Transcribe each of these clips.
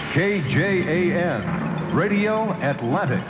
KJAN, Radio Atlantic.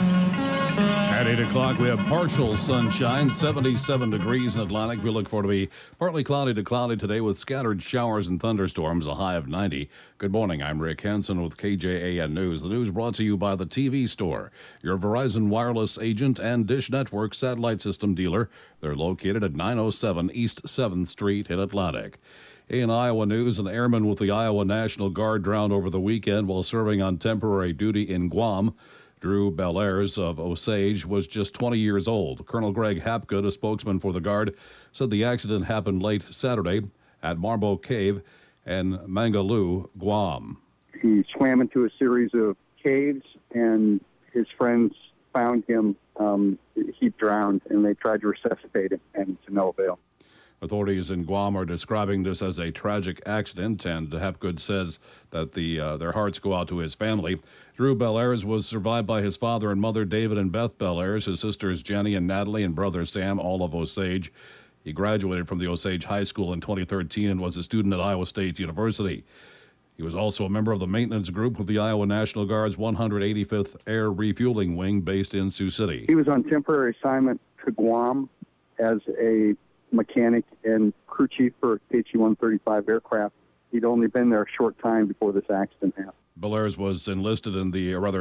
At 8 o'clock, we have partial sunshine, 77 degrees in Atlantic. We look for it to be partly cloudy to cloudy today with scattered showers and thunderstorms, a high of 90. Good morning, I'm Rick Hansen with KJAN News. The news brought to you by the TV Store, your Verizon Wireless agent and Dish Network satellite system dealer. They're located at 907 East 7th Street in Atlantic. In Iowa news, an airman with the Iowa National Guard drowned over the weekend while serving on temporary duty in Guam. Drew Bellairs of Osage was just 20 years old. Colonel Greg Hapgood, a spokesman for the Guard, said the accident happened late Saturday at Marbo Cave in Mangaloo, Guam. He swam into a series of caves, and his friends found him. He drowned, and they tried to resuscitate him, and to no avail. Authorities in Guam are describing this as a tragic accident, and Hapgood says that their hearts go out to his family. Drew Bellairs was survived by his father and mother, David and Beth Bellairs, his sisters Jenny and Natalie, and brother Sam, all of Osage. He graduated from the Osage High School in 2013 and was a student at Iowa State University. He was also a member of the maintenance group of the Iowa National Guard's 185th Air Refueling Wing based in Sioux City. He was on temporary assignment to Guam as a mechanic and crew chief for KC-135 aircraft. He'd only been there a short time before this accident happened. Bellairs was enlisted in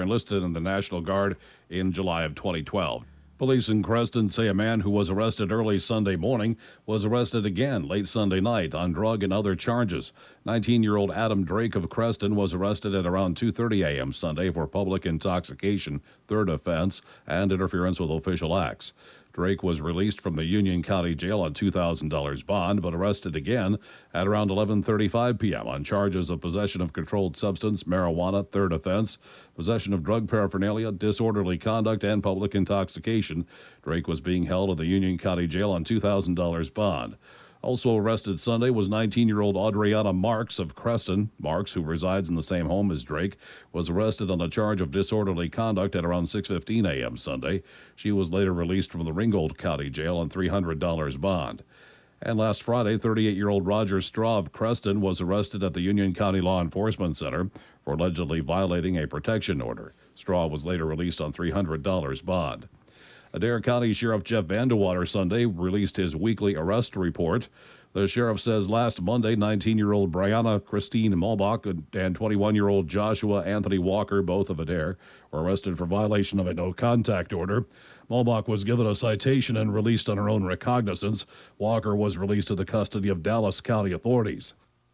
the National Guard in July of 2012. Police in Creston say a man who was arrested early Sunday morning was arrested again late Sunday night on drug and other charges. 19-year-old Adam Drake of Creston was arrested at around 2:30 a.m. Sunday for public intoxication, third offense, and interference with official acts. Drake was released from the Union County Jail on $2,000 bond, but arrested again at around 11:35 p.m. on charges of possession of controlled substance, marijuana, third offense, possession of drug paraphernalia, disorderly conduct, and public intoxication. Drake was being held at the Union County Jail on $2,000 bond. Also arrested Sunday was 19-year-old Adriana Marks of Creston. Marks, who resides in the same home as Drake, was arrested on a charge of disorderly conduct at around 6:15 a.m. Sunday. She was later released from the Ringgold County Jail on $300 bond. And last Friday, 38-year-old Roger Straw of Creston was arrested at the Union County Law Enforcement Center for allegedly violating a protection order. Straw was later released on $300 bond. Adair County Sheriff Jeff Vandewater Sunday released his weekly arrest report. The sheriff says last Monday, 19-year-old Brianna Christine Mulbach and 21-year-old Joshua Anthony Walker, both of Adair, were arrested for violation of a no-contact order. Mulbach was given a citation and released on her own recognizance. Walker was released to the custody of Dallas County authorities.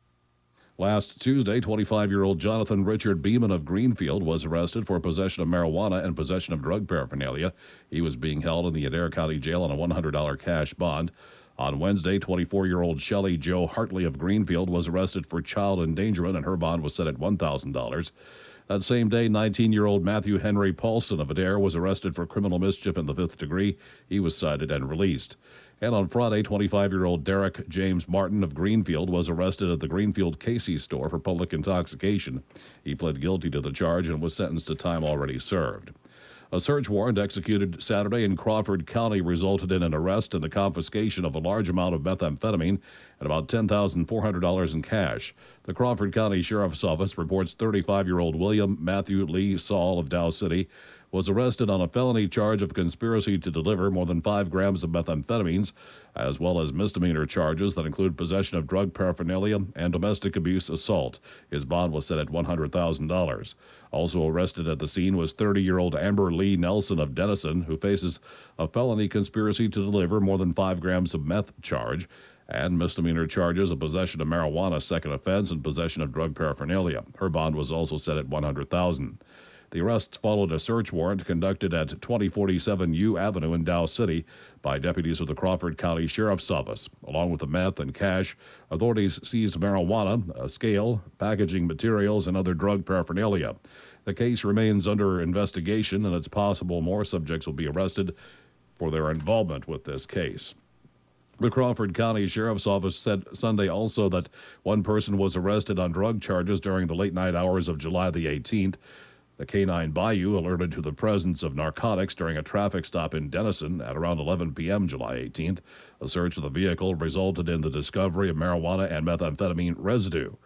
Last Tuesday, 25-year-old Jonathan Richard Beeman of Greenfield was arrested for possession of marijuana and possession of drug paraphernalia. He was being held in the Adair County Jail on a $100 cash bond. On Wednesday, 24-year-old Shelley Jo Hartley of Greenfield was arrested for child endangerment, and her bond was set at $1,000. That same day, 19-year-old Matthew Henry Paulson of Adair was arrested for criminal mischief in the 5th degree. He was cited and released. And on Friday, 25-year-old Derek James Martin of Greenfield was arrested at the Greenfield Casey store for public intoxication. He pled guilty to the charge and was sentenced to time already served. A search warrant executed Saturday in Crawford County resulted in an arrest and the confiscation of a large amount of methamphetamine and about $10,400 in cash. The Crawford County Sheriff's Office reports 35-year-old William Matthew Lee Saul of Dow City was arrested on a felony charge of conspiracy to deliver more than 5 grams of methamphetamines, as well as misdemeanor charges that include possession of drug paraphernalia and domestic abuse assault. His bond was set at $100,000. Also arrested at the scene was 30-year-old Amber Lee Nelson of Denison, who faces a felony conspiracy to deliver more than 5 grams of meth charge and misdemeanor charges of possession of marijuana, second offense, and possession of drug paraphernalia. Her bond was also set at $100,000. The arrests followed a search warrant conducted at 2047 U Avenue in Dow City by deputies of the Crawford County Sheriff's Office. Along with the meth and cash, authorities seized marijuana, a scale, packaging materials, and other drug paraphernalia. The case remains under investigation, and it's possible more subjects will be arrested for their involvement with this case. The Crawford County Sheriff's Office said Sunday also that one person was arrested on drug charges during the late-night hours of July the 18th. The Canine Bayou alerted to the presence of narcotics during a traffic stop in Denison at around 11 p.m. July 18th. A search of the vehicle resulted in the discovery of marijuana and methamphetamine residue.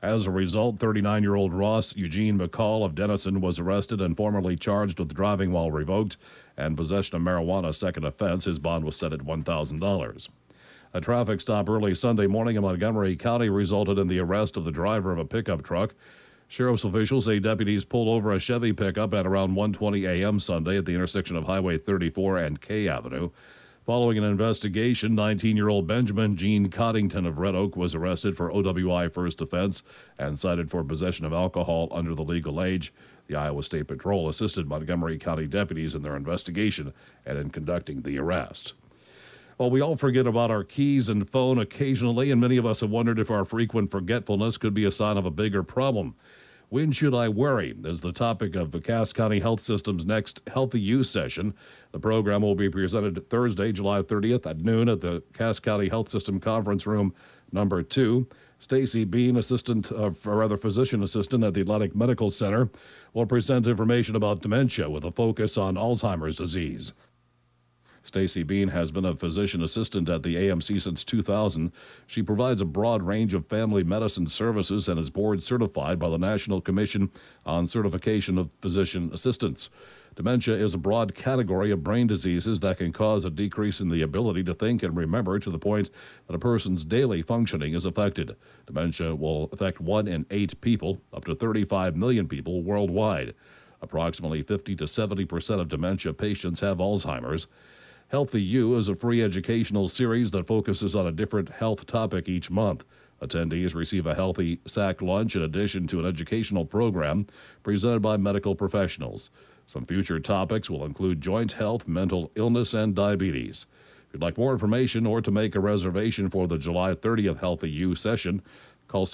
As a result, 39-year-old Ross Eugene McCall of Denison was arrested and formally charged with driving while revoked and possession of marijuana, second offense. His bond was set at $1,000. A traffic stop early Sunday morning in Montgomery County resulted in the arrest of the driver of a pickup truck. Sheriff's officials say deputies pulled over a Chevy pickup at around 1:20 a.m. Sunday at the intersection of Highway 34 and K Avenue. Following an investigation, 19-year-old Benjamin Gene Coddington of Red Oak was arrested for OWI first offense and cited for possession of alcohol under the legal age. The Iowa State Patrol assisted Montgomery County deputies in their investigation and in conducting the arrest. Well, we all forget about our keys and phone occasionally, and many of us have wondered if our frequent forgetfulness could be a sign of a bigger problem. When should I worry? Is the topic of the Cass County Health System's next Healthy You session. The program will be presented Thursday, July 30th at noon at the Cass County Health System Conference Room number 2. Stacy Bean, physician assistant at the Atlantic Medical Center, will present information about dementia with a focus on Alzheimer's disease. Stacy Bean has been a physician assistant at the AMC since 2000. She provides a broad range of family medicine services and is board certified by the National Commission on Certification of Physician Assistants. Dementia is a broad category of brain diseases that can cause a decrease in the ability to think and remember to the point that a person's daily functioning is affected. Dementia will affect 1 in 8 people, up to 35 million people worldwide. Approximately 50 to 70% of dementia patients have Alzheimer's. Healthy You is a free educational series that focuses on a different health topic each month. Attendees receive a healthy sack lunch in addition to an educational program presented by medical professionals. Some future topics will include joint health, mental illness, and diabetes. If you'd like more information or to make a reservation for the July 30th Healthy You session, call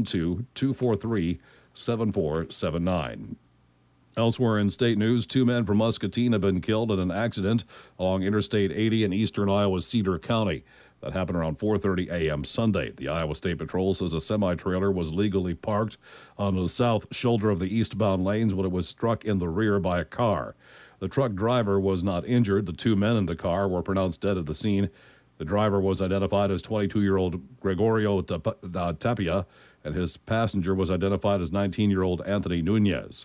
712-243-7479. Elsewhere in state news, 2 men from Muscatine have been killed in an accident along Interstate 80 in eastern Iowa's Cedar County. That happened around 4:30 a.m. Sunday. The Iowa State Patrol says a semi-trailer was legally parked on the south shoulder of the eastbound lanes when it was struck in the rear by a car. The truck driver was not injured. The 2 men in the car were pronounced dead at the scene. The driver was identified as 22-year-old Gregorio Tapia, and his passenger was identified as 19-year-old Anthony Nunez.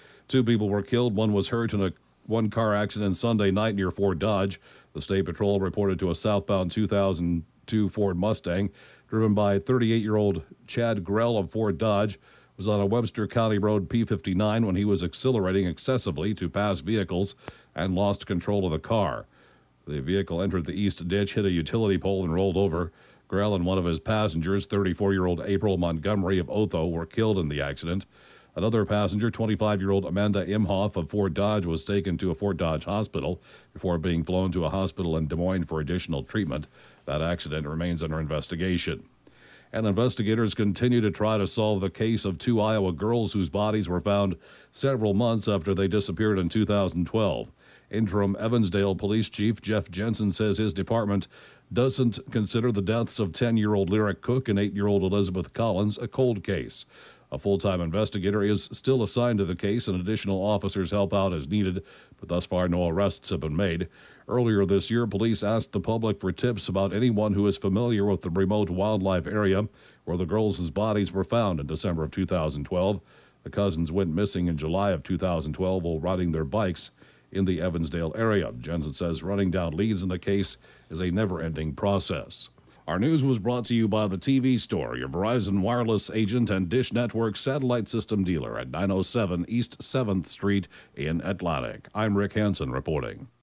2 people were killed. One was hurt in a one-car accident Sunday night near Fort Dodge. The State Patrol reported to a southbound 2002 Ford Mustang driven by 38-year-old Chad Grell of Fort Dodge was on a Webster County Road P59 when he was accelerating excessively to pass vehicles and lost control of the car. The vehicle entered the east ditch, hit a utility pole, and rolled over. Grell and one of his passengers, 34-year-old April Montgomery of Otho, were killed in the accident. Another passenger, 25-year-old Amanda Imhoff of Fort Dodge, was taken to a Fort Dodge hospital before being flown to a hospital in Des Moines for additional treatment. That accident remains under investigation. And investigators continue to try to solve the case of 2 Iowa girls whose bodies were found several months after they disappeared in 2012. Interim Evansdale Police Chief Jeff Jensen says his department doesn't consider the deaths of 10-year-old Lyric Cook and 8-year-old Elizabeth Collins a cold case. A full-time investigator is still assigned to the case, and additional officers help out as needed, but thus far no arrests have been made. Earlier this year, police asked the public for tips about anyone who is familiar with the remote wildlife area where the girls' bodies were found in December of 2012. The cousins went missing in July of 2012 while riding their bikes in the Evansdale area. Jensen says running down leads in the case is a never-ending process. Our news was brought to you by the TV Store, your Verizon wireless agent and Dish Network satellite system dealer at 907 East 7th Street in Atlantic. I'm Rick Hansen reporting.